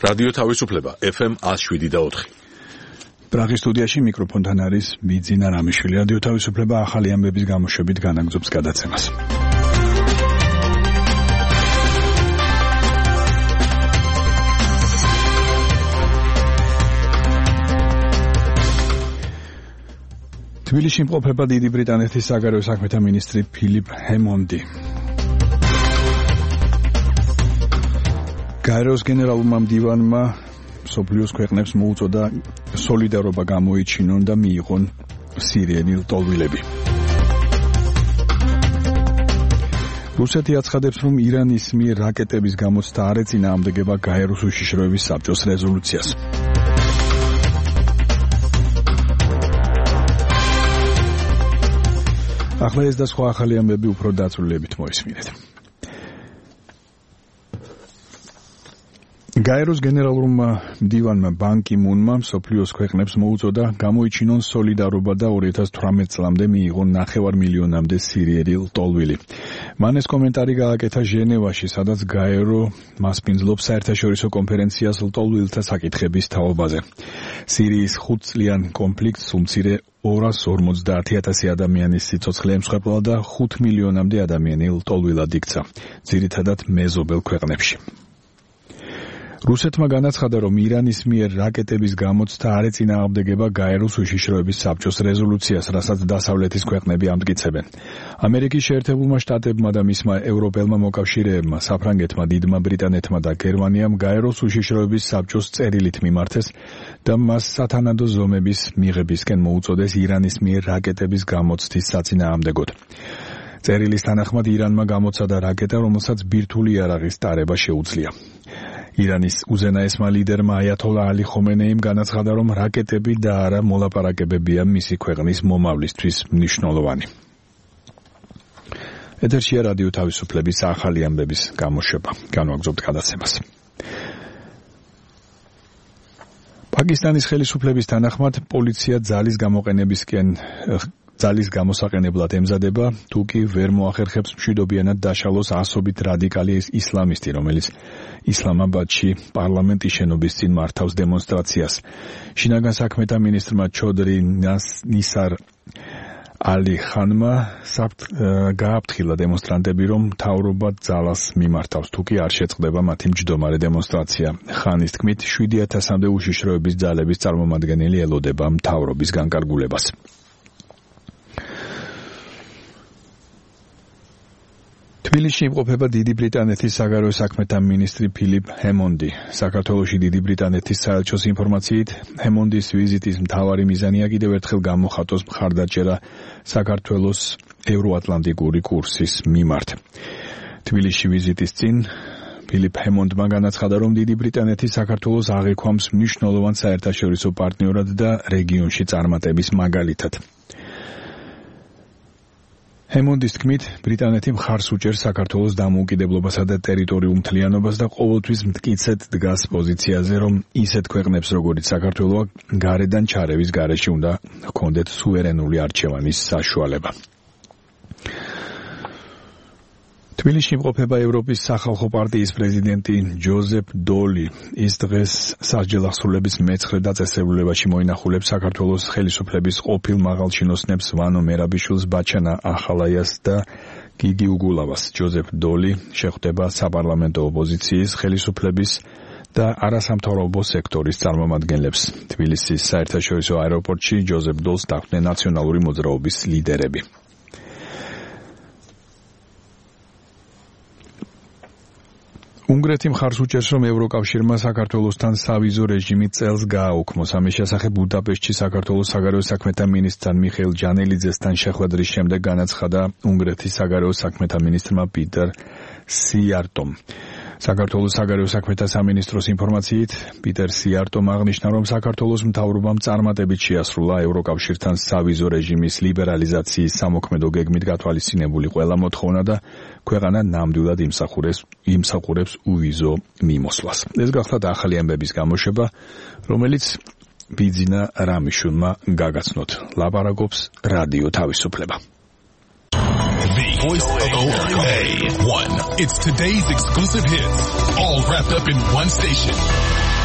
რადიო თავისუფლება FM 107.4. პრაღის სტუდიაში მიკროფონთან არის ბიძინა რამიშვილი. რადიო თავისუფლება ახალი ამბების გამოშვებით განაგრძობს გადაცემას. თბილისში იმყოფება დიდი ბრიტანეთის საგარეო საქმეთა მინისტრი ფილიპ ჰემონდი. გაეროს გენერალურმა მდივანმა მსოფლიოს ქვეყნებს მოუწოდა სოლიდარობა გამოიჩინონ და მიიღონ სირიელი ლტოლვილები. რუსეთი აცხადებს, რომ ირანის მიერ რაკეტების გამოცდა არ ეწინააღმდეგება გაეროს უშიშროების საბჭოს რეზოლუციას. ახლა ეს და სხვა ახალი ამბები უფრო დაწვრილებით მოისმინეთ. გაეროს გენერალურმა მდივანმა ბან კი მუნმა მსოფლიოს ქვეყნებს მოუწოდა გამოიჩინონ სოლიდარობა და 2018 წლამდე მიიღონ 9 მილიონამდე სირიელი ლტოლვილი. მან ეს კომენტარი გააკეთა ჟენევაში, სადაც გაერო მასპინძლობს საერთაშორისო კონფერენციას ლტოლვილთა საკითხების თაობაზე. სირიის 5 წლიან კონფლიქტს უმცირე 250,000 ადამიანის სიცოცხლე ემსხვერპლა და 5 მილიონამდე ადამიანი ლტოლვილად იქცა, ძირითადად მეზობელ ქვეყნებში. რუსეთმა განაცხადა, რომ ირანის მიერ რაკეტების გამოცდა არ ეწინააღმდეგება გაეროს უშიშროების საბჭოს რეზოლუციას, რასაც დასავლეთის ქვეყნები ამტკიცებენ. ამერიკის შეერთებულმა შტატებმა და მისმა ევროპელმა მოკავშირეებმა, საფრანგეთმა, დიდმა ბრიტანეთმა და გერმანიამ გაეროს უშიშროების საბჭოს წერილით მიმართეს და მას სათანადო ზომების მიღებისკენ მოუწოდეს ირანის მიერ რაკეტების გამოცდის საწინააღმდეგოდ. წერილის თანახმად ირანმა გამოცადა რაკეტა, რომელსაც ბირთვული იარაღის ტარება შეუძლია. ირანის უზენაესმა ლიდერმა აიათოლა ალი ხომენეიმ განაცხადა, რომ რაკეტები და არა მოლაპარაკებებია მისი ქვეყნის მომავლისთვის მნიშვნელოვანი. ეთერშია რადიო თავისუფლების ახალი ამბების გამოშვება. განვაგრძობთ გადაცემას. პაკისტანის ხელისუფლების თანახმად პოლიცია ძალის გამოსაყენებლად ემზადება, თუ კი ვერ მოახერხებს მშვიდობიანად დაშალოს ასობით რადიკალი ისლამისტი, რომელიც ისლამაბადში პარლამენტის შენობის წინ მართავს დემონსტრაციას. შინაგან საქმეთა მინისტრმა ჩოდრი ნისარ ალი ხანმა გააფრთხილა დემონსტრანტები, რომ მთავრობა ძალას მიმართავს, თუ კი არ შეწყდება მათი მჯდომარე დემონსტრაცია. ხანის თქმით, 7,000-მდე უშიშროების ძალების წარმომადგენელი ელოდება მთავრობის განკარგულებას. თბილისში იმყოფება დიდი ბრიტანეთის საგარეო საქმეთა მინისტრი ფილიპ ჰემონდი. საქართველოში დიდი ბრიტანეთის საელჩოს ინფორმაციით, ჰემონდის ვიზიტის მთავარი მიზანია კიდევ ერთხელ გამოხატოს მხარდაჭერა საქართველოს ევროატლანტიკური კურსის მიმართ. თბილისში ვიზიტის წინ ფილიპ ჰემონდმა განაცხადა, რომ დიდი ბრიტანეთი საქართველოს აღიქვამს მნიშვნელოვან საერთაშორისო პარტნიორად და რეგიონში წარმატების მაგალითად. ჰემონდის თქმით, ბრიტანეთი მხარს უჭერს საქართველოს დამოუკიდებლობასა და ტერიტორიულ მთლიანობას და ყოველთვის მტკიცედ დგას პოზიციაზე, რომ ისეთ ქვეყნებს, როგორიც საქართველოა, გარედან ჩარევის გარეშე უნდა ჰქონდეთ სუვერენული არჩევანის საშუალება. თბილისში იმყოფება ევროპის სახალხო პარტიის პრეზიდენტი ჯოზეფ დოლი. ის დღეს სასჯელ აღსრულების მე-9 დაწესებულებაში მოინახულებს საქართველოს ხელისუფლების ყოფილ მაღალჩინოსნებს ვანო მერაბიშვილს, ბაჩანა ახალაიას და გიგი უგულავას. ჯოზეფ დოლი შეხვდება საპარლამენტო ოპოზიციის, ხელისუფლების და არასამთავრობო სექტორის წარმომადგენლებს. თბილისის საერთაშორისო აეროპორტში ჯოზეფ დოლს დახვდნენ ნაციონალური მოძრაობის ლიდერები. უნგრეთი მხარს უჭერს, რომ ევროკავშირმა საქართველოსთან სავიზო რეჟიმი წელს გააუქმოს. ამის შესახებ ბუდაპეშტში საქართველოს საგარეო საქმეთა მინისტრთან მიხეილ ჯანელიძესთან შეხვედრის შემდეგ განაცხადა უნგრეთის საგარეო საქმეთა მინისტრმა პიტერ სიარტომ. საქართველოს საგარეო საქმეთა სამინისტროს ინფორმაციით, პიტერ სიარტომ აღნიშნა, რომ საქართველოს მთავრობამ წარმატებით შეასრულა ევროკავშირთან სავიზო რეჟიმის ლიბერალიზაციის სამოქმედო გეგმით გათვალისწინებული ყველა მოთხოვნა და ქვეყანა ნამდვილად იმსახურებს უვიზო მიმოსვლას. ეს გახლავთ ახალი ამბების გამოშვება, რომელიც ბიძინა რამიშვილმა გაგაცნოთ. ლაპარაკობს რადიო თავისუფლება. The voice of ORA1. It's today's exclusive hits, all wrapped up in one station.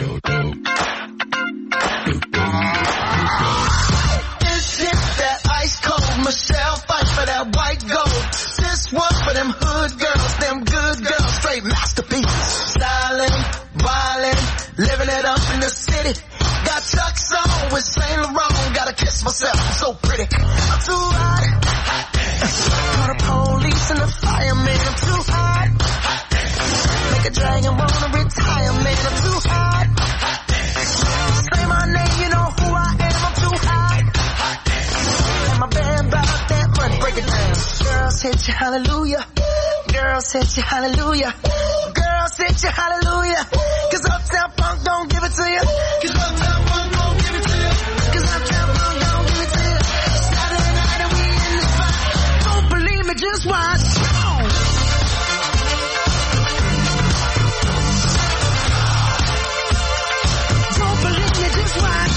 This is that ice cold Michelle fight for that white gold. This one for them hood girls, them good girls, straight masterpieces. Styling, wildin', living it up in the city. Got Chuck's on with Saint Laurent. Gotta kiss myself, I'm so pretty. I'm too hot. Call the police and the fireman. I'm too hot. Make a dragon wanna retire, man. I'm too hot. Say my name, you know who I am. I'm too hot. And my band bought that money. Break it down. Girls hit you, hallelujah. Girls hit you, hallelujah. Girls hit you, hallelujah. Cause Uptown Funk don't give it to you. Cause Uptown Funk don't give it to you. Cause Uptown Funk don't give it to you. Saturday night and we in the spot. Don't believe me, just watch. Don't believe me, just watch.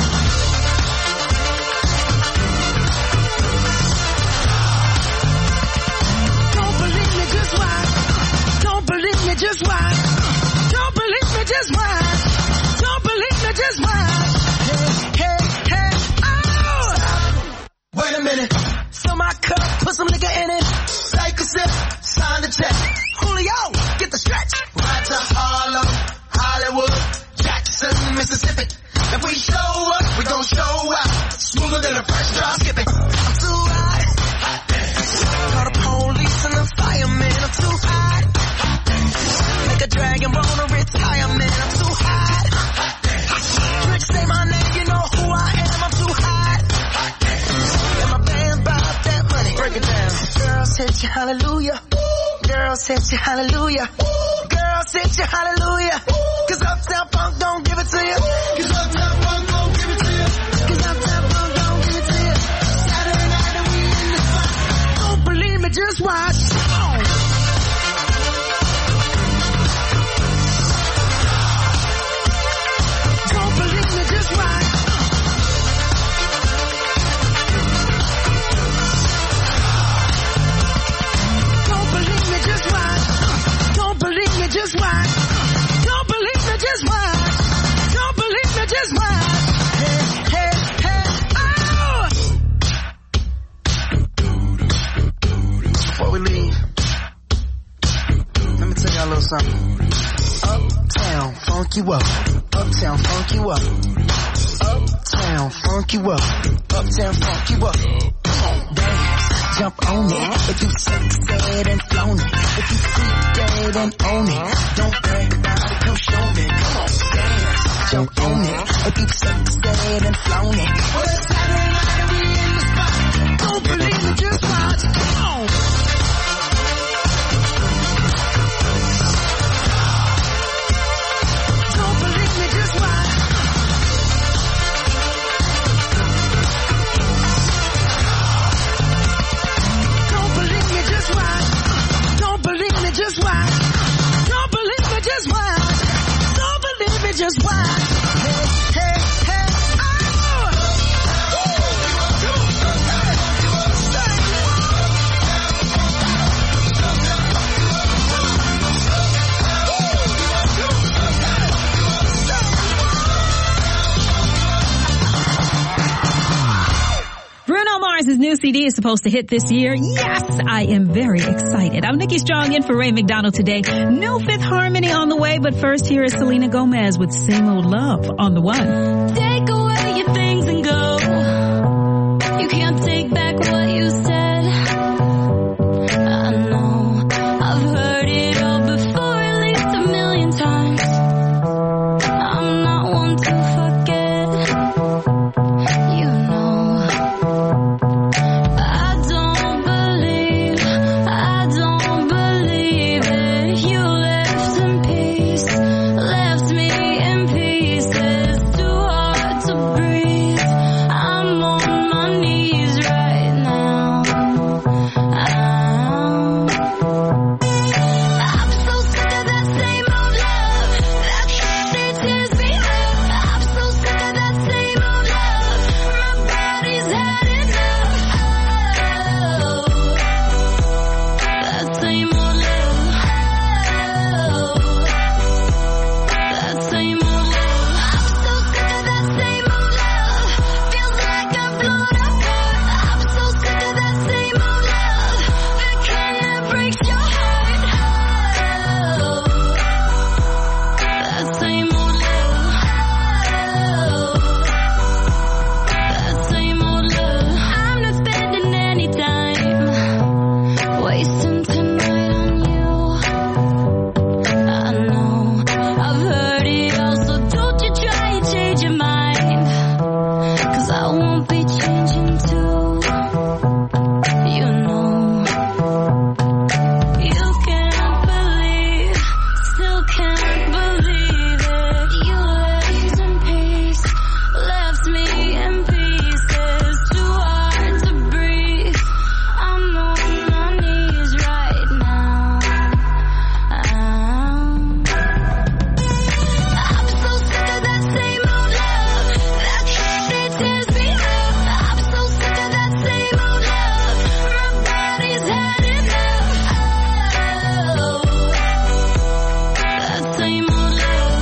Don't believe me, just watch. Don't believe me, just watch. Don't believe me, just watch. Don't believe me, just watch. Hey, hey, hey, oh! Wait a minute. Fill my cup, put some liquor in it. Take a sip, sign the check. Julio, get the stretch. Right to Harlem, Hollywood, Jackson, Mississippi. If we show up, we gon' show out. Smoother than a fresh drop skipping. I'm too hot. Call the police and the fireman. I'm too hot. Make a dragon wanna retire, man. I'm too hot. Tricks say my name, you know who I am. I'm too hot. And my band bought that money. Break it down. Girls hit you, hallelujah. Girls hit you, hallelujah. Girls hit you, hallelujah. Cause Uptown Funk don't give it to you. Cause Uptown Funk don't give it to you. Cause Uptown Funk don't give it to you. Saturday night and we in the spot. Don't believe me, just watch. Don't believe me, just watch. Don't believe me, just watch. Don't believe me, just watch. Don't believe me, just watch. Don't believe me, just watch. Hey, hey, hey, oh! Before we leave, let me tell y'all a little something. Uptown, funk you up. Uptown, funk you up. Uptown, funk you up. Uptown, funk you up. Come on, dance, jump on it. If you succeed and flown it. If you freak dead and own it. Don't brag about it, come show me. Come on, dance, jump on it. If you succeed and flown it. Well, it's Saturday night and we in the spot. Don't believe me, just watch. Come on. Don't believe me, just watch. Don't believe me, just watch. Don't believe me, just watch. Don't believe me, just watch. Don't believe me, just watch. Hey, hey, hey, oh! Bruno Mars' new CD is supposed to hit this year. Yes, I am very excited. I'm Nikki Strong in for Ray McDonald today. No Fifth Harmony on the way, but first here is Selena Gomez with Same Old Love on the one. Take away your things and go. You can't take back what you said. I know I've heard it all before, at least 1,000,000 times. I'm not one to forget. You know I don't believe it. You left in peace, left me in pieces. Too hard won't be changing too. You know, you can't believe, still can't believe it. You left in peace, left me in pieces, too hard to breathe. I'm on my knees right now. I'm so sick of that same old love that candy tears me up. I'm so sick of that same old love. My body's had enough. Oh, that same old love.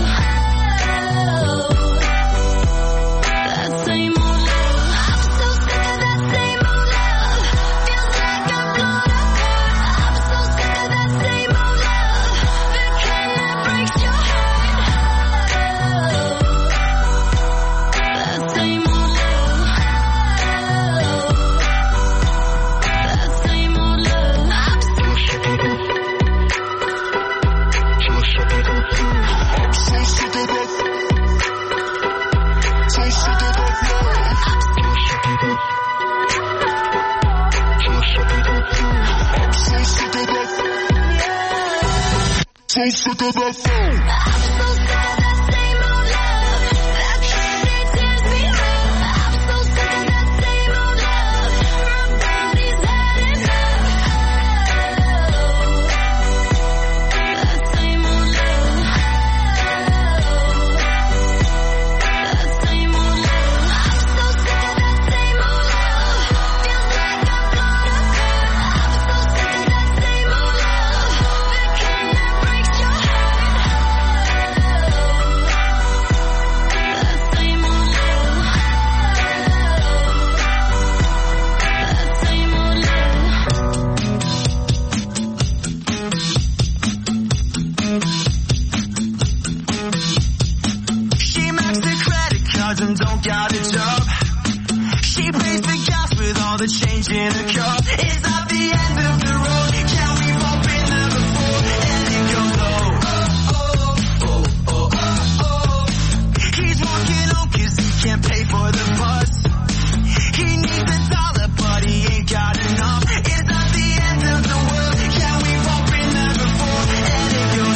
That same old love. I'm so sick of that same old love. Feels like I'm blown apart. I'm so sick of that same old love. The kind that breaks your heart. That same old love. That same old love. I'm so sick of that. So sick of that phone. I'm so sick of that same old love that candy tears me up. I'm so sick of that same old love. My body's had enough. That same old love. That same old love. I'm so sick of that same old love. Feels like I'm blown apart. I'm so sick of that same old love. The kind that breaks your heart. That same old love. That same old love. She maxed the credit cards and don't got a job. She pays the gas with all the change in her car. Is that the end of the road? Can we all been there before? And it goes He's walking home 'cause he can't pay for the bus. He needs a dollar but he ain't got enough. Is that the end of the world? Can we all been there before? And it goes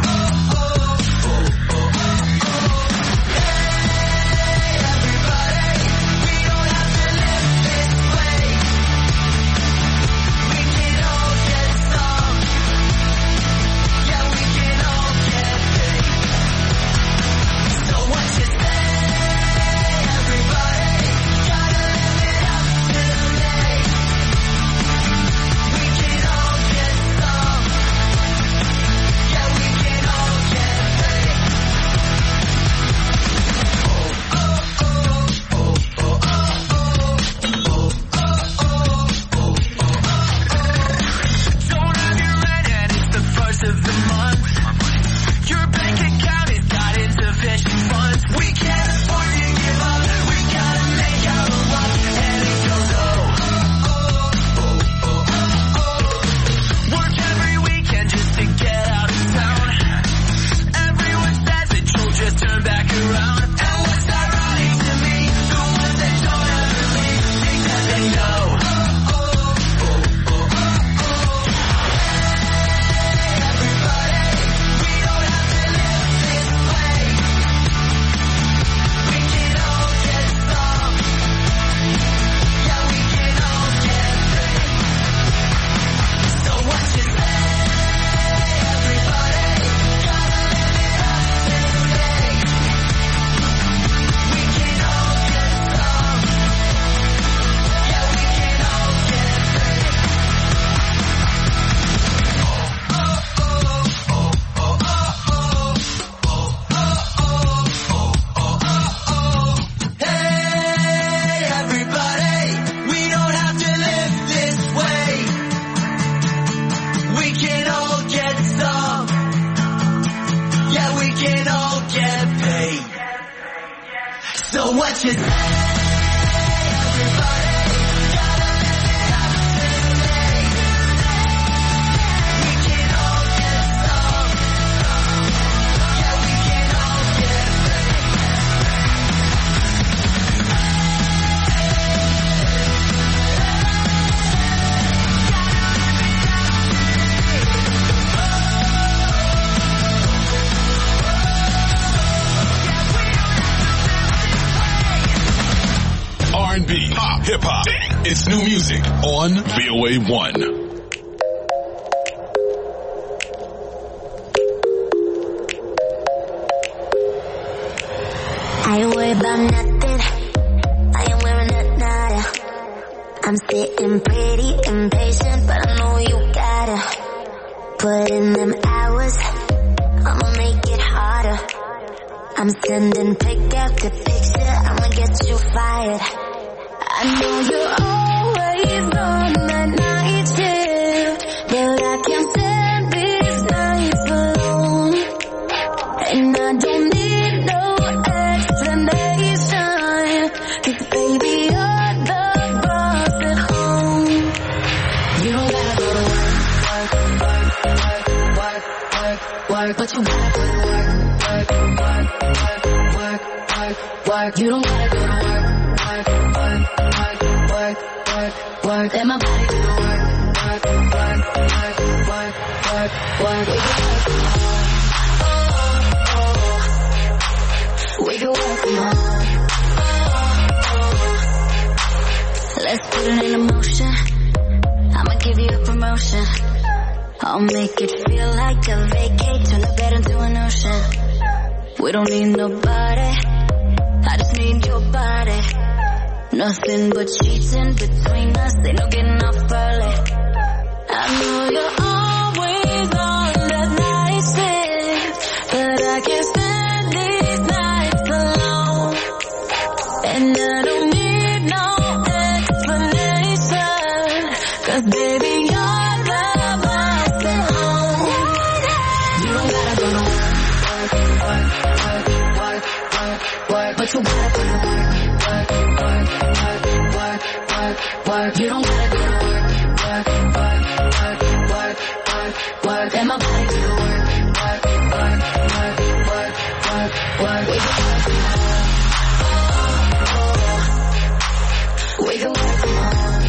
Don't have your rent and it's the first of the month. Your bank account has got insufficient funds. We can't afford to give up. We gotta make our luck. And it goes Work every weekend just to get out of town. Everyone says that you'll just turn back around. And what's ironic to me, the ones that don't ever leave because they know. So what you say? R&B, pop, hip hop. It's new music on VOA1. I ain't worried about nothing. I ain't wearing a nada. I'm sitting pretty impatient, but I know you gotta put in them hours. I'ma make it harder. I'm sending pic after picture. I'ma get you fired. I know you're always on that night shift, but I can't stand these nights alone. And I don't need no explanation, 'cause baby you're the boss at home. You don't gotta go to work, but you gotta go to work. You don't gotta go to work. Let my body do the work. We can work from home. Let's put it in motion. I'ma give you a promotion. I'll make it feel like a vacate. Turn the bed into an ocean. We don't need nobody. I just need your body. Nothing but sheets in between us. Ain't no getting off early. I know you're always on that night shift, but I can't stand these nights alone. And I don't need no explanation, 'cause baby you're the boss at home. You don't gotta go to work, but you gotta go to work. You don't gotta go to work. Let my body do the work. We can work from home.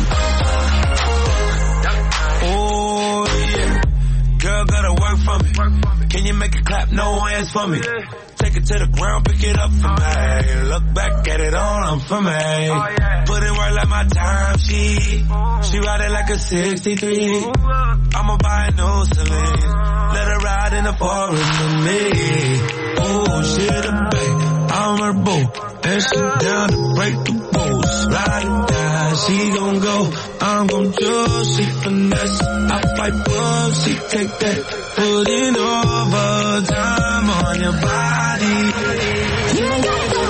Oh yeah, girl gotta work for me. Can you make it clap? No hands for me. Take it to the ground, pick it up for me. Look back at it all, I'm for me. Put in work like my time sheet. She ride it like a 63. I'ma buy a new Celine. Let her ride in the forest with me. Oh, she the babe, I'm her boo. And she down to break the rules. Ride or die, she gon' go. I'm gon' choose, she finesse. I fight for, she take that. Putting overtime on your body. You ain't gotta go to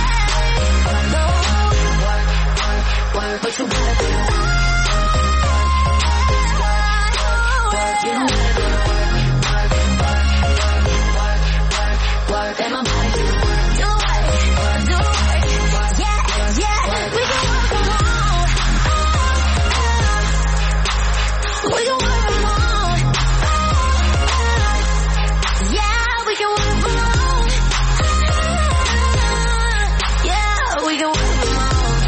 work, but you gotta go to work. You don't gotta go to work. Let my body do the work. Do it. Yeah, we can work from home. We can work from home. Yeah, we can work from home. Yeah, we can work from home.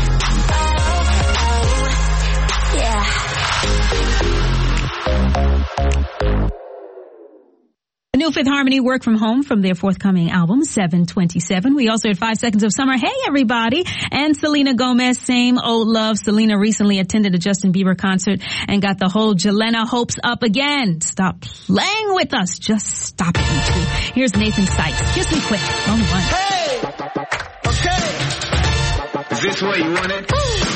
Yeah. The new Fifth Harmony, Work From Home, from their forthcoming album, 727. We also had 5 Seconds of Summer, Hey Everybody, and Selena Gomez, Same Old Love. Selena recently attended a Justin Bieber concert and got the whole Jelena hopes up again. Stop playing with us. Just stop it, you two. Here's Nathan Sykes. Kiss Me Quick, on one. Hey! Okay. Is this what you wanted?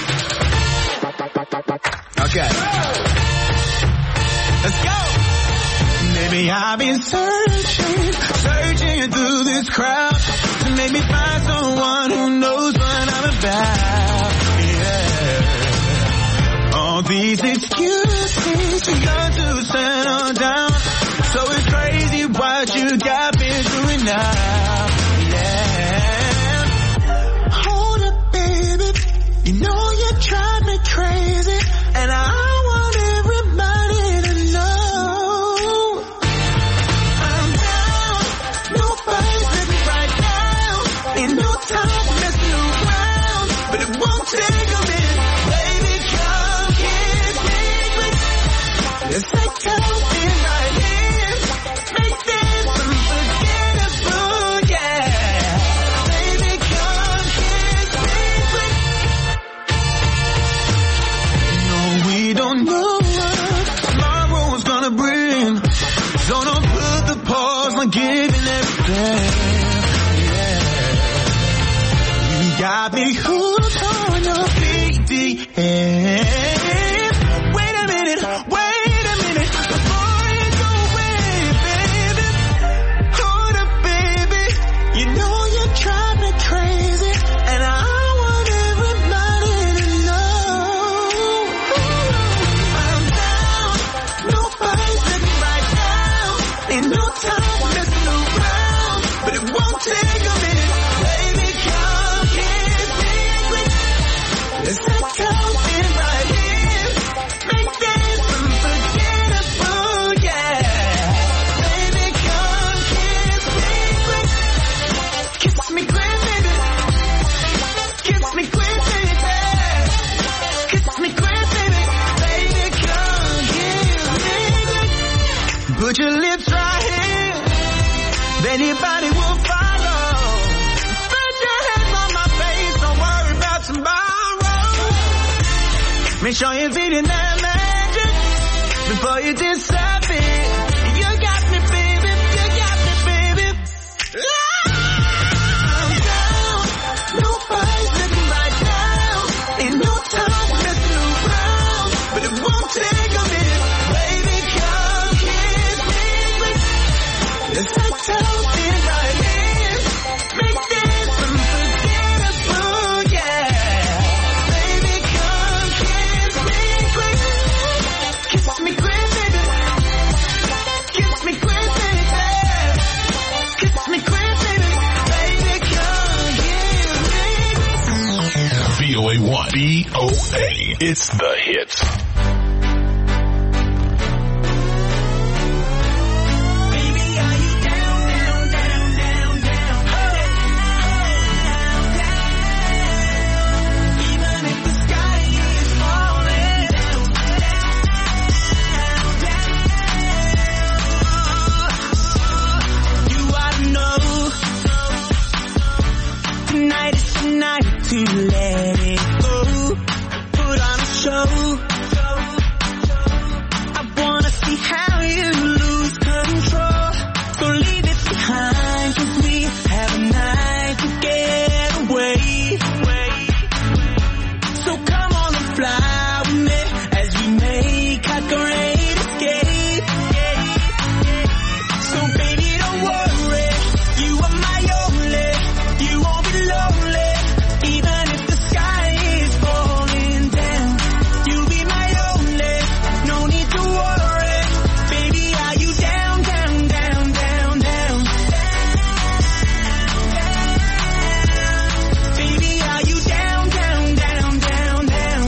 Okay. Let's go! Baby, I've been searching through this crowd to make me find someone who knows what I'm about. Yeah. All these excuses, you got to settle down. So it's crazy what you got me doing now. Yeah. Hold up, baby. You know you drive me crazy, and I want everybody to know. Let's take out got me hooked on your BDS. Wait a minute, before you go away, baby. Hold up, baby. You know you drive me crazy, and I want everybody to know. I'm down, nobody's looking right now. Ain't no time messing around, but it won't take a minute. Baby, come kiss me quick. Let's not come in right here. Make this unforgettable, yeah. Baby, come kiss me quick. Kiss me quick, baby. Kiss me quick, baby. Kiss me quick, baby. Baby, come kiss me quick. Put your lips right here. Anybody will follow. Put your hands on my face. Don't worry about tomorrow. Make sure you're feeling that magic before you disappear. You got me, baby. You got me, baby. I'm down. Nobody's looking right now. Ain't no time messing around, but it won't take a minute. Baby, come kiss me quick. Let's not talk it right here. Make this unforgettable, yeah. Baby, come kiss me quick. Kiss me quick, baby. Kiss me quick, baby. Kiss me quick, baby. Baby, come kiss me. VOA1. VOA. It's the hits. Baby, are you down, down, down, down, down? Even if the sky is falling down, you ought to know tonight is the night to let it go. Put on a show. I wanna see how you lose control. So leave it behind, 'cause we have a night to get away. So come on and fly with me as we make our great escape. So baby, don't worry, you are my only. You won't be lonely, even if the sky is falling down. You'll be my only, no need to worry. Baby, are you down, down, down, down, down? Baby, are you down, down, down, down, down?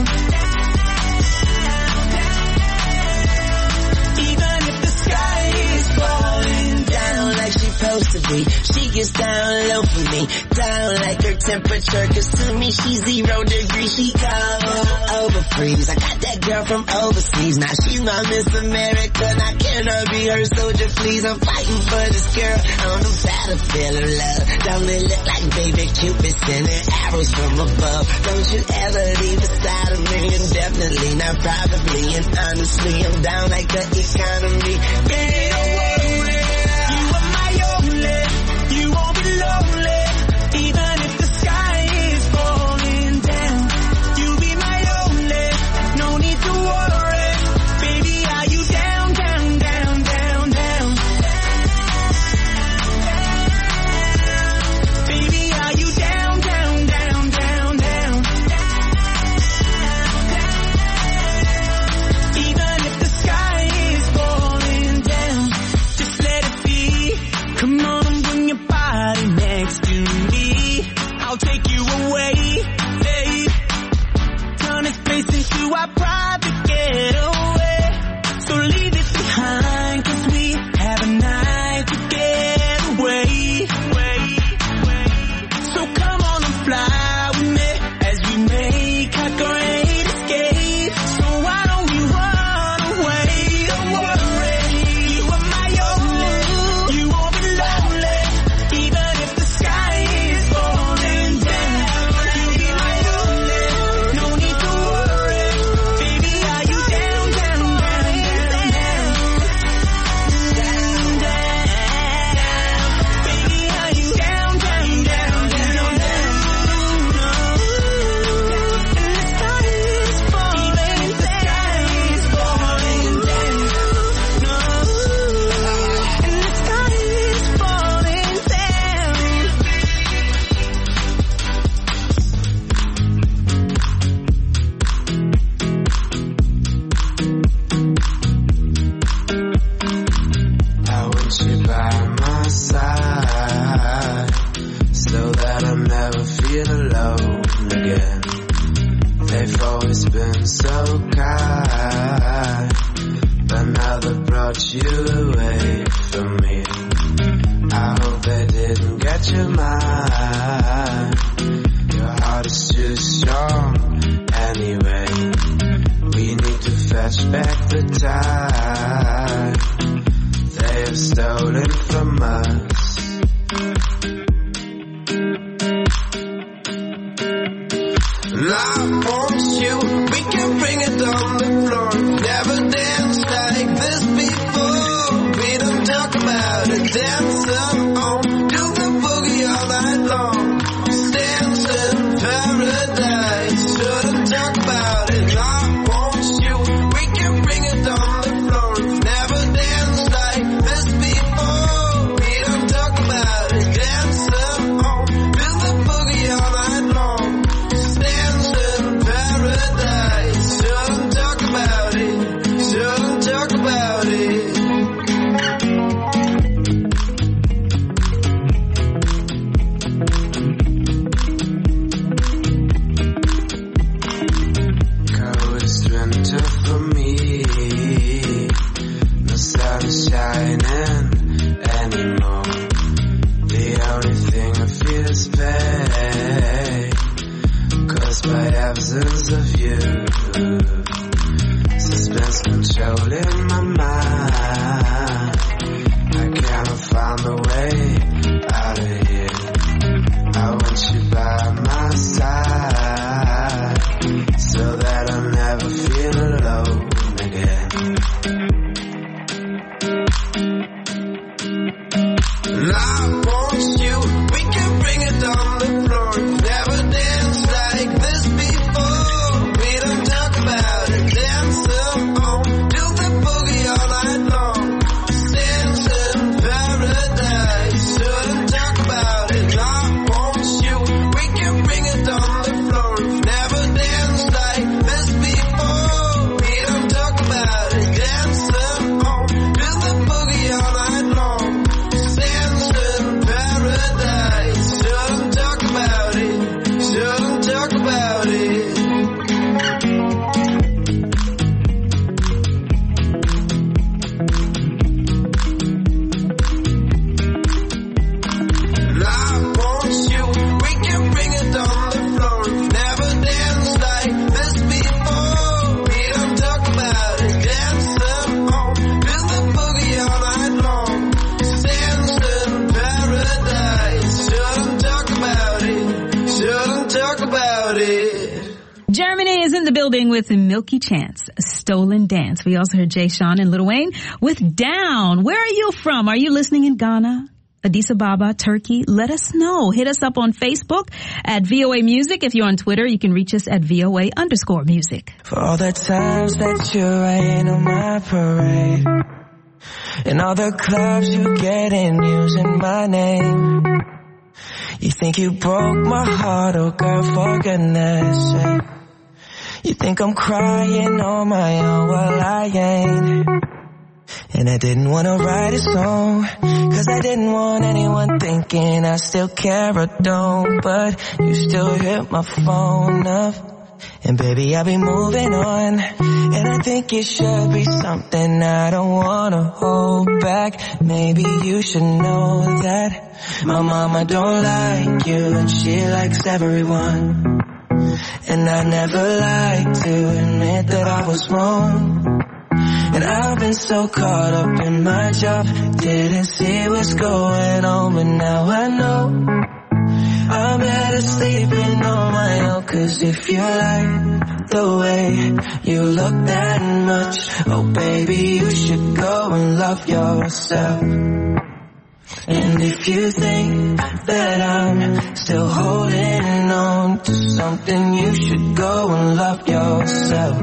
Even if the sky is falling down like she's supposed to be, she gets down low for me, down like her temperature, 'cause to me she's 0 degrees. She cold over freeze. I got that girl from overseas, now she's my Miss America. Now can I be her soldier, please? I'm fighting for this girl on the battlefield of love. Don't it look like baby Cupid sending arrows from above? Don't you ever leave the side of me, and definitely not probably, and honestly I'm down like the economy. Baby, don't worry, you are my only. You won't be lonely, even if the sky is falling down. You'll be my only, no need to worry. Baby, are you down, down, down, down, down? Baby, are you down, down, down, down, down? Even if the sky is falling down. They've always been so kind, but now they brought you away from me. I hope they didn't get your mind. Your heart is too strong anyway. We need to fetch back the time they have stolen from us. And I want you, we can bring it on the floor. Never danced like this before. We don't talk about it, dance on. Do the boogie all night long. Dance in paradise, shouldn't talk about it. I want you, we can bring it on the floor. Never danced like this before. We don't talk about it, dance on. Do the boogie all night long. Paradise, shouldn't talk about it, shouldn't talk about it. Coldest winter for me, no sun is shining anymore. The only thing I feel is pain, caused by absence of you. Suspense controlling my mind. I cannot find a way out of here. I want you by my side, so that I'll never feel alone again. And I want you, we can bring it on the floor. Never danced like this before. We don't talk about it, dance on. Do the boogie all night long. Dance in paradise, shouldn't talk about it. I want you, we can bring it on the floor. Never danced like this before. We don't talk about it, dance on. Do the boogie all night long. Dance in paradise, shouldn't talk about it, shouldn't talk about it. And I want you, we can bring it on the floor. Never danced like this before. We don't talk about it, dance on. Do the boogie all night long. Dance in paradise, shouldn't talk about it, shouldn't talk about it. Germany is in the building with Milky Chance, Stolen Dance. We also heard Jay Sean and Lil Wayne with Down. Where are you from? Are you listening in Ghana, Addis Ababa, Turkey? Let us know. Hit us up on Facebook at VOA Music. If you're on Twitter, you can reach us at VOA_music. For all the times that you rain on my parade, and all the clubs you get in using my name. You think you broke my heart, oh girl, for goodness sake. You think I'm crying on my own, well I ain't. And I didn't want to write a song, cause I didn't want anyone thinking I still care or don't. But you still hit my phone up, and baby I'll be moving on. And I think it should be something I don't want to hold back. Maybe you should know that my mama don't like you, and she likes everyone. And I never like to admit that I was wrong. And I've been so caught up in my job, didn't see what's going on, but now I know I'm better sleeping on my own. Cause if you like the way you look that much, oh baby you should go and love yourself. And if you think that I'm still holding on to something, you should go and love yourself.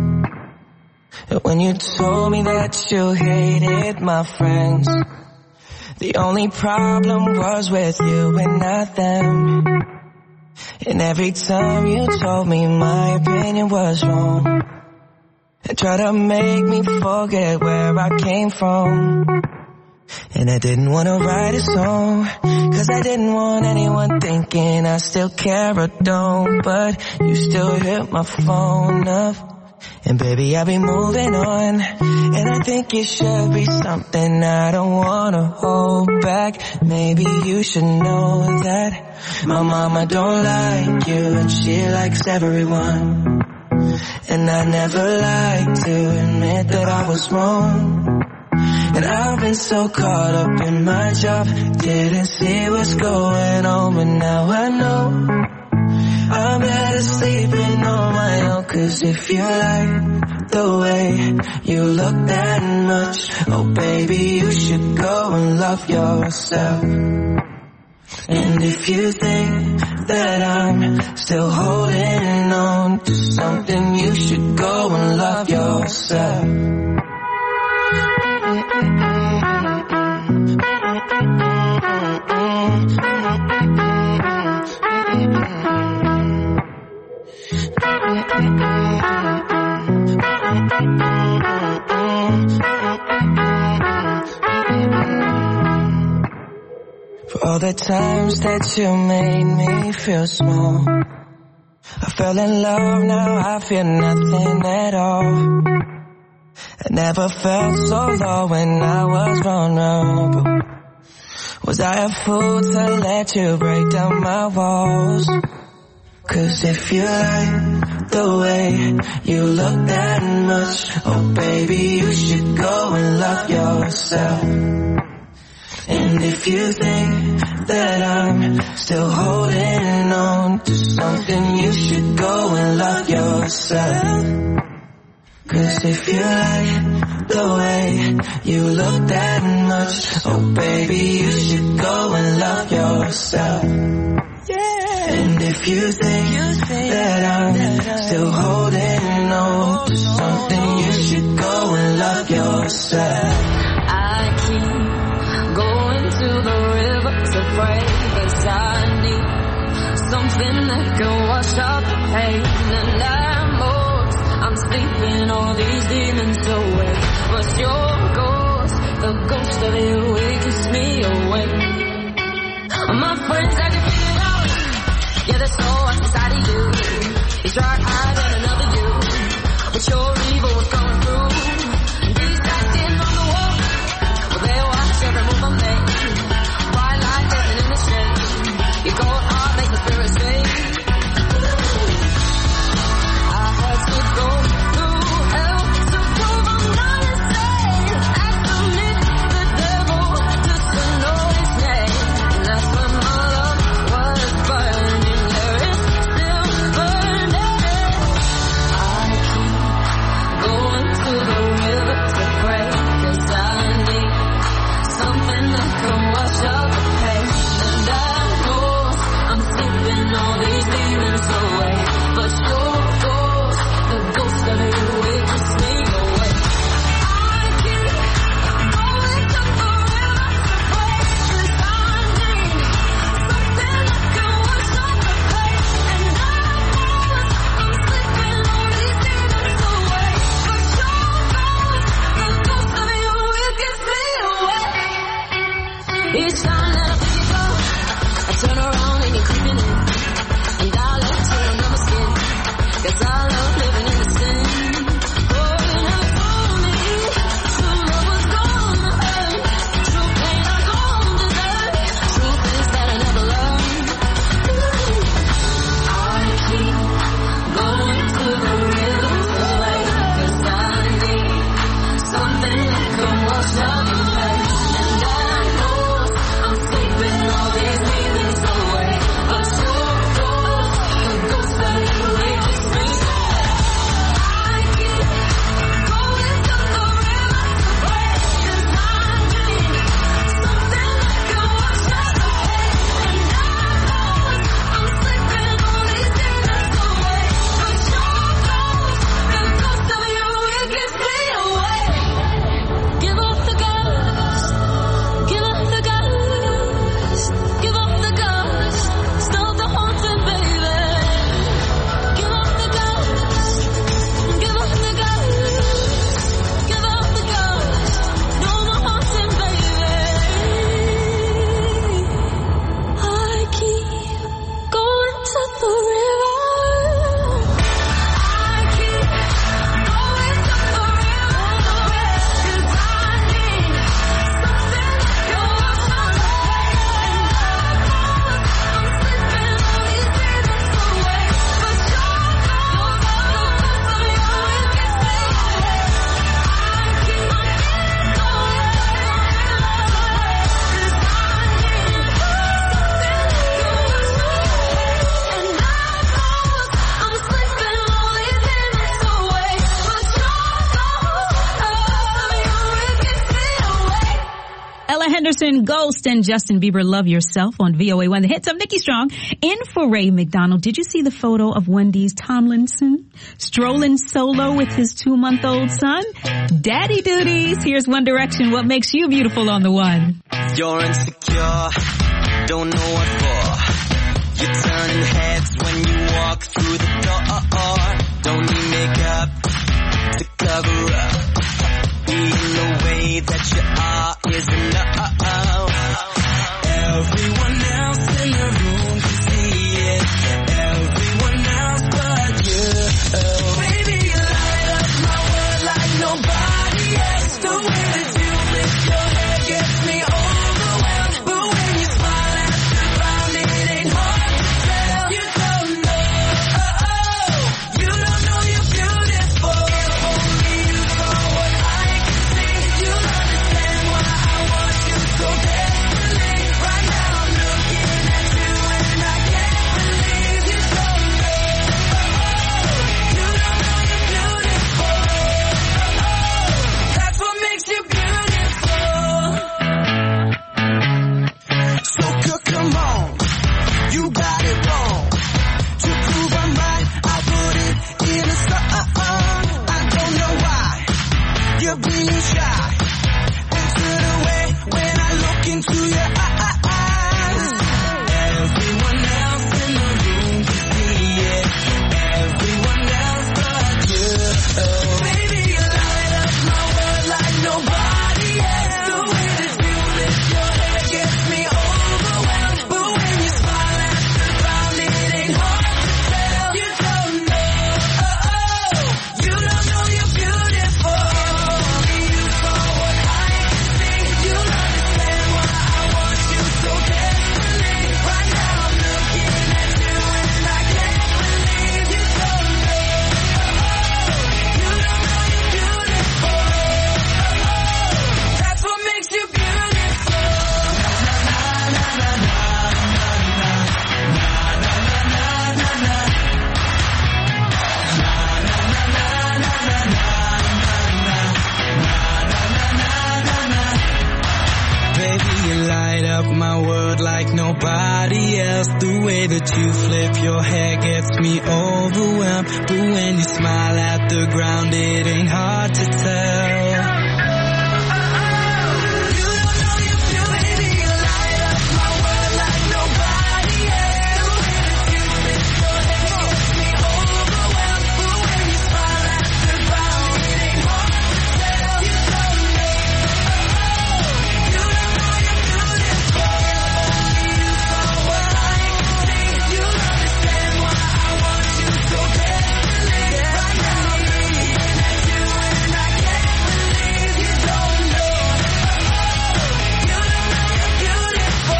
When you told me that you hated my friends, the only problem was with you and not them. And every time you told me my opinion was wrong, and tried to make me forget where I came from. And I didn't want to write a song, 'cause I didn't want anyone thinking I still care or don't. But you still hit my phone up, and baby, I'll be moving on. And I think it should be something I don't want to hold back. Maybe you should know that my mama don't like you, and she likes everyone. And I never like to admit that I was wrong. And I've been so caught up in my job, didn't see what's going on, but now I know I'm better sleeping on my own. 'Cause if you like the way you look that much, oh baby, you should go and love yourself. And if you think that I'm still holding on to something, you should go and love yourself. For all the times that you made me feel small, I fell in love, now I feel nothing at all. I never felt so low when I was vulnerable. Was I a fool to let you break down my walls? 'Cause if you like the way you look that much, oh baby, you should go and love yourself. And if you think that I'm still holding on to something, you should go and love yourself. 'Cause if you like the way you look that much, oh baby, you should go and love yourself. And if you think that I'm still holding on to something, you should go and love yourself. I keep going to the river to pray, 'cause I need something that can wash out the pain. And I'm sleeping all these demons away, but your ghost, the ghost of you, it keeps me awake. My friends, I can figure it out. Yeah, there's so much inside of you. You tried hiding another you, but your evil was coming through. These acting on the wall, well, they watch every move I make. Bright light dancing in the shade. Your cold heart makes the spirit stay. I had to go through hell to prove I'm not insane. I submit the devil just to know his name. And that's when my love was burning. There is still burning. I keep going to the river to pray, 'cause I need something that can wash out the pain. And I know I'm sleeping all these demons away, but your ghost, the ghost of you, it keeps me awake. I keep going to the river to pray, 'cause I need something that can wash out the pain. And I know I'm sleeping all these demons away, but your ghost, the ghost of you, it keeps me awake. Each time that I pick you up, I turn around and you're creeping in, and I let you under my skin, 'cause I love living in the sin. Oh, you never told me true love was gonna hurt, true pain I don't deserve, truth is that I never learned. I keep going to the river's away, 'cause I need something that can wash out the pain. And I know I'm sleeping all these demons away, but your ghost, the ghost of you, it keeps me awake. Ella Henderson, Ghost, and Justin Bieber, Love Yourself on VOA1. The hits of Nikki Strong in for Ray McDonald. Did you see the photo of Wendy's Tomlinson strolling solo with his 2-month-old son? Daddy duties. Here's One Direction. What makes you beautiful on the one? You're insecure, don't know what for. You're turning heads when you walk through the door. Don't need makeup to cover up. Being the way that you are is enough. Everyone else in the room can see it. Everyone else but you. Baby, you light up my world like nobody else. The way that you lift your head gets me overwhelmed. But when you smile at the ground, it ain't hard to tell. You don't know, you don't know you're beautiful. If only you saw what I can see, you'll understand why I want you so desperately. Right now I'm looking at you and I can't believe you don't know, you don't know you're beautiful. That's what makes you beautiful. So good, come on, you got it wrong. To prove I'm right, I put it in a song. I don't know why you're being shy. Answer the way when I look into your eyes. Everyone else in the room can see it. Everyone else but you. Baby, you light up my world like nobody else. The way that you lift your head gets me overwhelmed. But when you smile at the ground, it ain't hard to tell. You don't know, you don't know you're beautiful. Only you saw what I can see. You'll understand why I want you so desperately. Right now I'm looking at you and I can't believe you don't know, you don't know you're beautiful. That's what makes you beautiful. Baby, you light up my world like nobody else. The way that you flip your hair gets me overwhelmed. But when you smile at the ground, it ain't hard to tell. You don't know you're beautiful. Baby, you light up my world like nobody else. The way that you flip your hair gets me overwhelmed. But when you smile at the ground, it ain't hard to tell. You don't know, you don't know you're beautiful. Only you saw what I can see. You'll understand why I want you so desperately. Right now I'm looking at you and I can't believe you don't know, you don't know you're beautiful.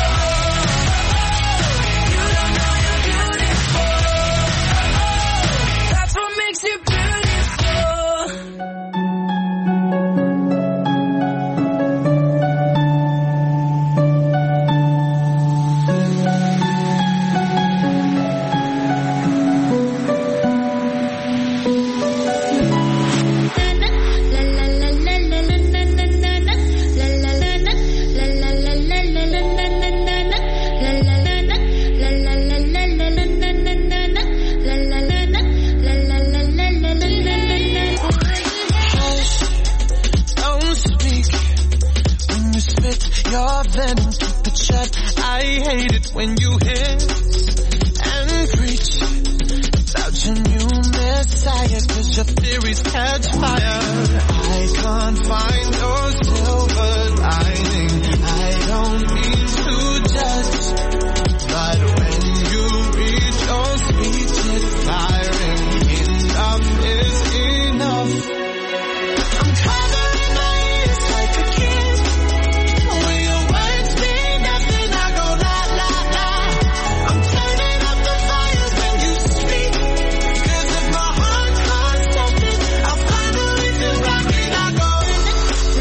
You don't know you're beautiful. That's what makes you beautiful. Don't speak when you spit your venom, keep it shut. I hate it when you hiss and preach about your new messiah, 'cause your theories catch fire. I can't find your silver lining. I don't mean to judge, but when you read your speech, it's firing. Enough is enough. I'm covering my ears like a kid. When your words mean nothing, I go la la la. I'm turning up the fires when you speak. 'Cause if my heart can't stop it, I'll finally feel right. I go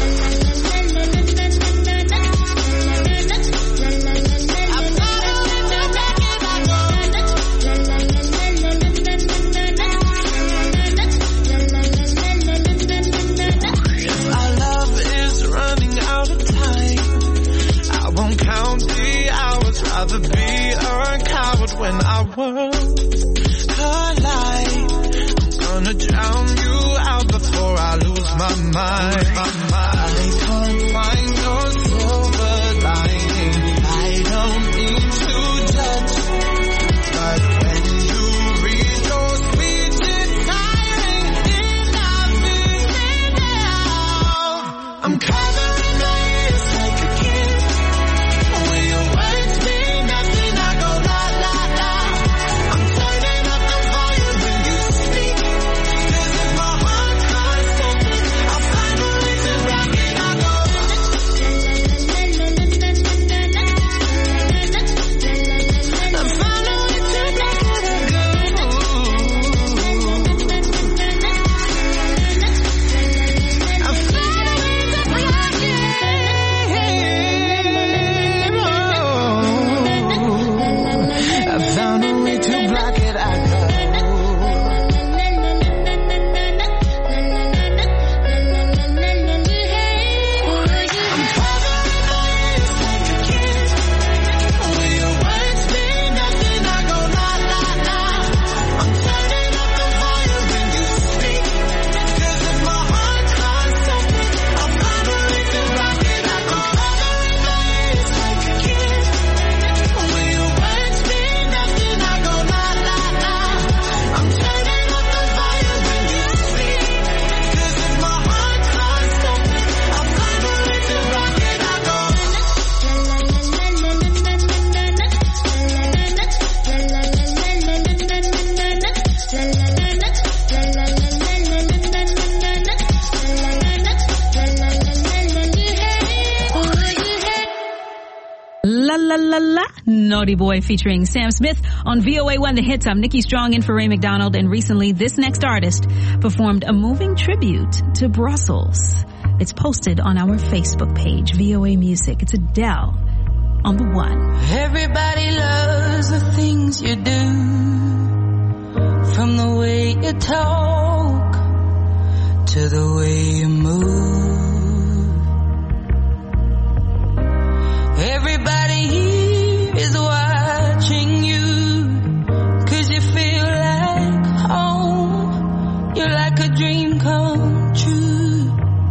gonna drown you out before I lose my mind. I can't find no silver lining. I don't mean to judge, but when you read your speech, it's tiring enough to sit down. I'm covering my ears like a kid. When your words mean nothing, I go la la la. I'm turning up the volume when you speak. This is my heart constantly. I'll find a way to rock it. I go. I found a way to rock it. I go. I found a way to rock it. I found a way to block it. I go. I'm covering my ears like a kid. When your words mean nothing, I go la la la. I'm turning up the volume when you speak. This is my heart constantly. I'll find a way to rock it. I go. Covering my ears like a kid. When your words mean nothing, I go la la la. I'm turning up the volume when you speak. This is my heart constantly. I'll find a way to rock it. I go. La la la la, Naughty Boy featuring Sam Smith on VOA1 The Hits. I'm Nikki Strong in for Ray McDonald, and recently this next artist performed a moving tribute to Brussels. It's posted on our Facebook page, VOA Music. It's Adele on the one. Everybody loves the things you do, from the way you talk to the way you move. Everybody here is watching you, 'cause you feel like home. You're like a dream come true.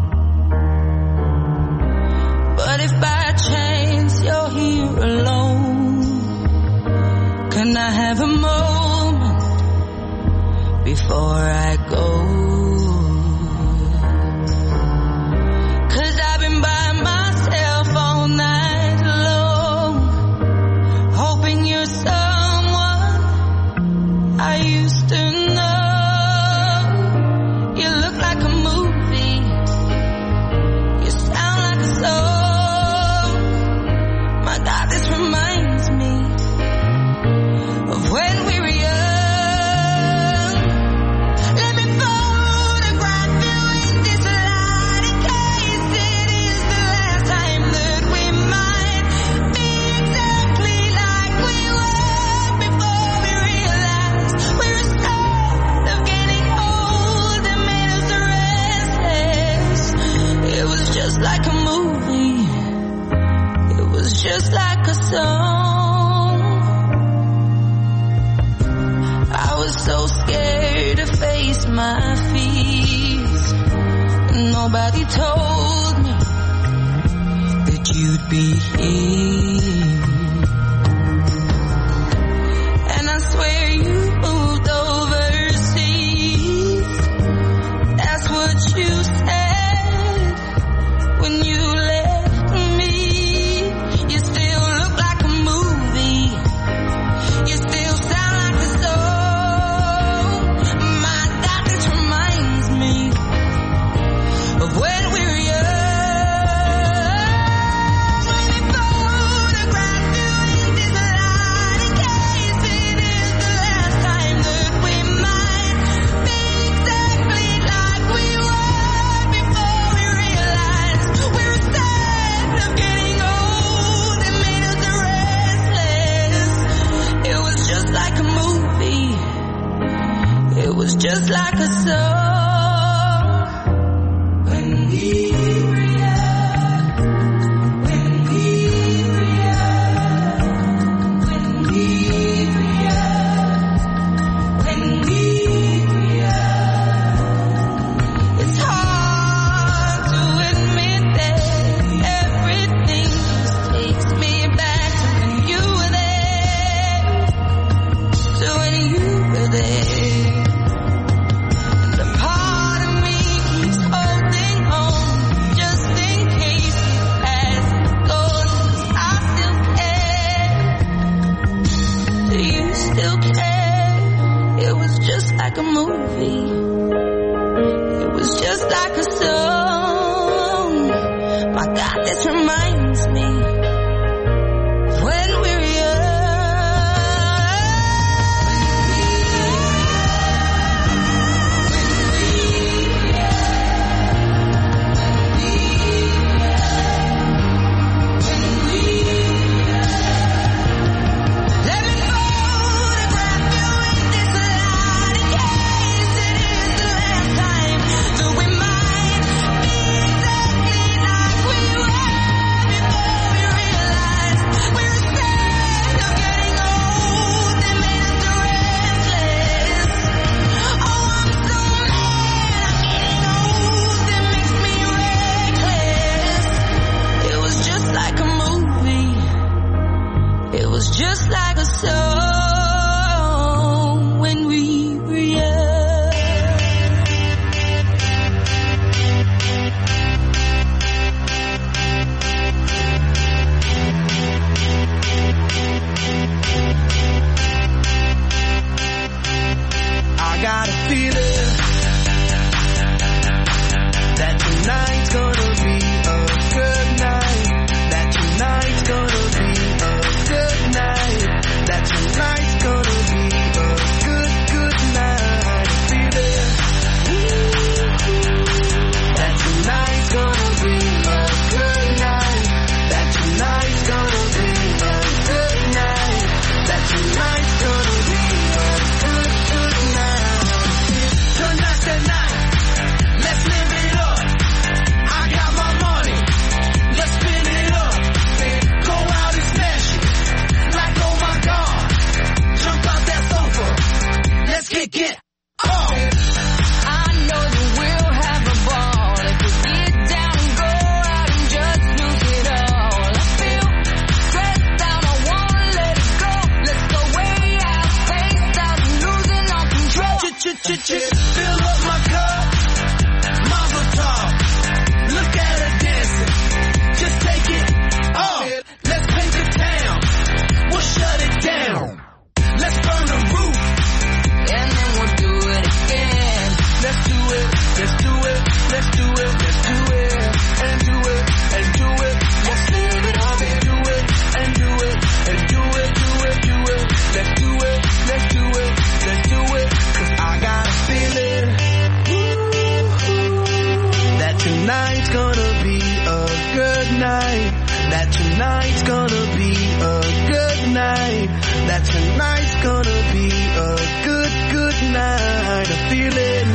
But if by chance you're here alone, can I have a moment before I go? 'Cause I've been by myself all night long, hoping you're someone I used to know. You look like a movie, you sound like a song. My God, this reminds me of when we were young. Let me photograph you in this light, in case it is the last time that we might be exactly like we were before we realized we're afraid of getting old and made us restless. It was just like a movie, it was just like a song. I was so scared to face my fears. Nobody told me that you'd be here. And I swear you moved overseas. That's what you said when you left me. You still look like a movie, you still sound like a song. My God, this reminds me of when we were young. When they photograph you in this light, in case it is the last time that we might be exactly like we were before we realized we're sad of getting old and made us restless. It was just like a movie, it was just like a song. When we were young, when we were young, when we were young, when we were young. reminds me when we're just like a song when we were young. I got a feeling that tonight's gonna be a good night. That tonight's gonna be a good night. That tonight's gonna be a good, good night. I feel it. That tonight's gonna be a good night. That tonight's gonna be a good night. That tonight's gonna be a good, good night. Tonight's the night. Let's live it up. I got my money. Let's spin it up. Go out and smash it. Like, oh my God. Jump out that sofa. Let's kick it. Oh. I know that we'll have a ball if we get down and go out and just lose it all. I feel stressed out, I wanna let it go. Let's go way out, spaced out, and losing all control. Fill up my cup. Mazel tov. Look at her dancing. Just take it off. Let's paint the town. We'll shut it down. Let's burn the roof. And then we'll do it again. Let's do it. Let's do it. Let's do it. Let's do it. And do it. And do it. Let's live it up and do it. And do it. And do it. Do it. Do it. Let's do it. Let's do it. Let's do it. 'Cause I got a feeling that tonight's gonna be a good night. That tonight's gonna be a good night. That tonight's gonna be a good, good night. A feeling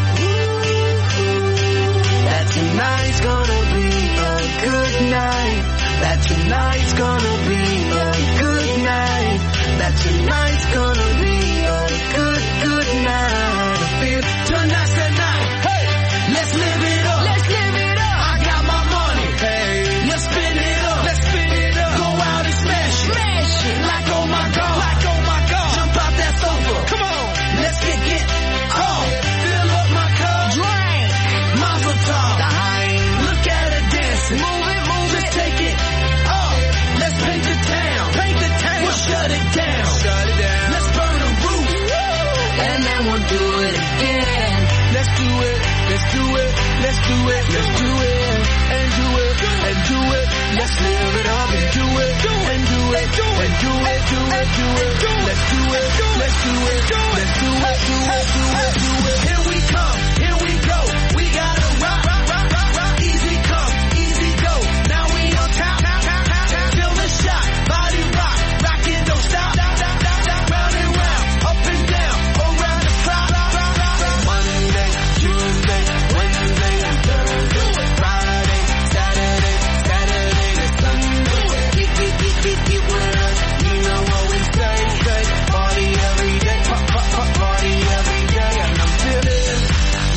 that tonight's gonna be a good night. That tonight's gonna be a good night. That tonight's gonna be a good, good night. I feel tonight's the night. Hey, let's live it up. Let's live it up. I got my money. Hey, let's spin it up. Let's spin it up. Go out and smash it. Smash it. Like oh my God. Like oh my God. Jump out that sofa. Come on. Let's kick it off. Fill up my cup. Drink. Mazel tov. Look at her dancing. Move it, move Just it. take it off. Let's paint the town. Paint the town. We'll shut it down. Shut it down. Let's burn the roof. And then we'll do it again. Let's do it. Let's do it. Let's do it. Let's do it. And do it. And do it. Let's live it up and do it. And do it. And do it. Do it. Do it. Let's do it. Let's do it. Let's do it. Do it. Do it. Do it. Here we come. Here we go. We gotta rock. Rock. Rock. Rock. Rock. Easy come. Easy go. Now we on top. Feel the shot. Body rock. Rockin', don't stop. Round and round. Up and down. Around the clock. Monday, Tuesday, Wednesday, and Thursday. Friday, Saturday, to Sunday. Get with us. You know what we say. Party every day. Party every day. And I'm feeling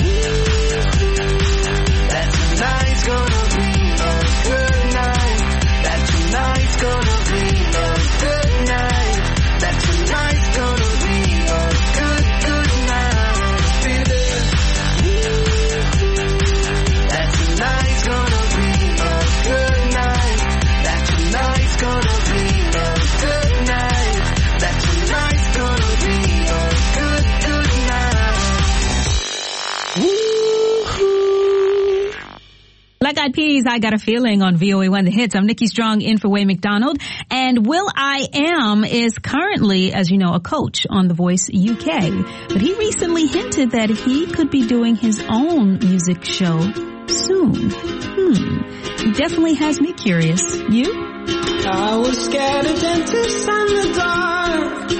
Black Eyed Peas, I Got a Feeling on VOA1 The Hits. I'm Nikki Strong in for Wayne McDonald. And will.i.am is currently, as you know, a coach on The Voice UK. But he recently hinted that he could be doing his own music show soon. He definitely has me curious. You? I was scared of dentists and the dark.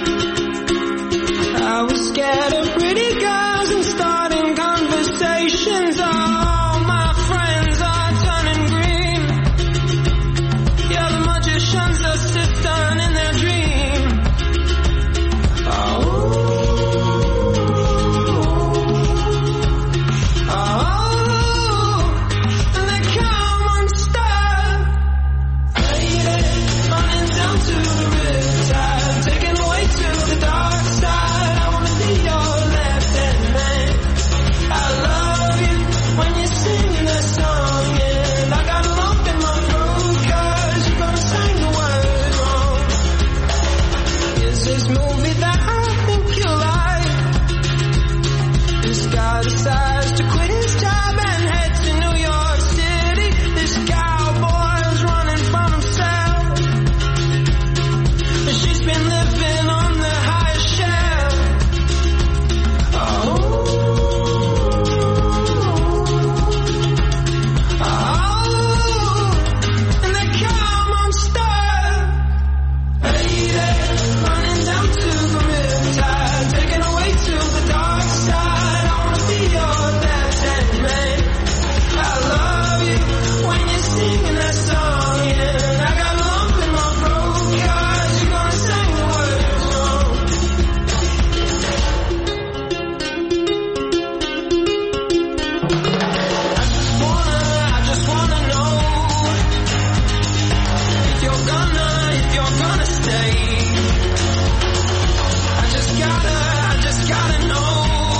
I was scared of pretty girls and starting conversations. All my friends are turning green. Yeah, the magicians assistant in their dream. And they come unstuck. Running down to the riptide, taken away to the dark side. I wanna be your left-hand man. I love you when you're singing that song, and I got a lump in my throat 'cause you're gonna sing the words wrong. Is this movie that I think you like? This guy decides to quit his job and head to New York City. This cowboy's running from himself. She's been living on the highest shelf. And they come unstuck. Running down to the riptide, taken away to the dark side. I wanna be your left-hand man. I love you when you're singing that song, and I got a lump in my throat 'cause you're gonna sing the words wrong. I just wanna know if you're gonna stay. I just gotta know.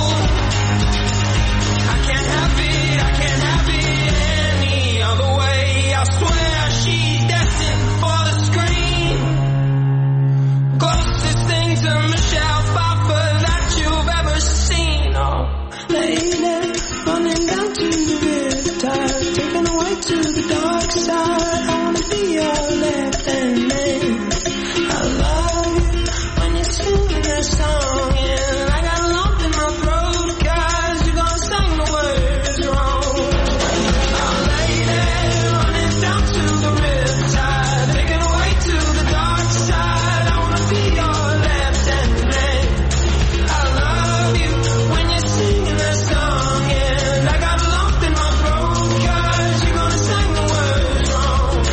I can't have it any other way. I swear she's destined for the screen. Closest thing to Michelle Pfeiffer that you've ever seen. Oh, lady, running down to the riptide, taken away to the dark side. I wanna be your left-hand man. I love you when you're singing that song, and I got a lump in my throat 'cause you're gonna sing the words wrong. Oh, lady, running down to the riptide, taken away to the dark side. I wanna be your left-hand man. I love you when you're singing that song, and I got a lump in my throat 'cause you're gonna sing the words wrong.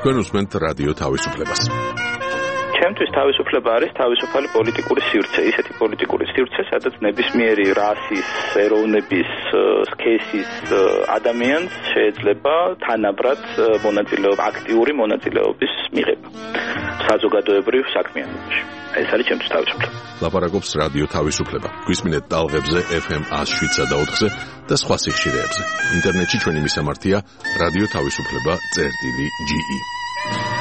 თქვენ უსმენთ რადიო თავისუფლებას. ჩემთვის თავისუფლება არის თავისუფალი პოლიტიკური სივრცე, ისეთი პოლიტიკური სივრცე, სადაც ნებისმიერი რასის, ეროვნების, სქესის ადამიანს შეიძლება თანაბრად აქტიური მონაწილეობის მიღება საზოგადოებრივ საქმიანობაში. ეს არის ჩემთვის თავისუფლება. ლაპარაკობს რადიო თავისუფლება. გვისმინეთ ტალღებზე FM 107.4-ზე და სხვა სიხშირეებზე. ინტერნეტში ჩვენი მისამართია რადიო თავისუფლება.ge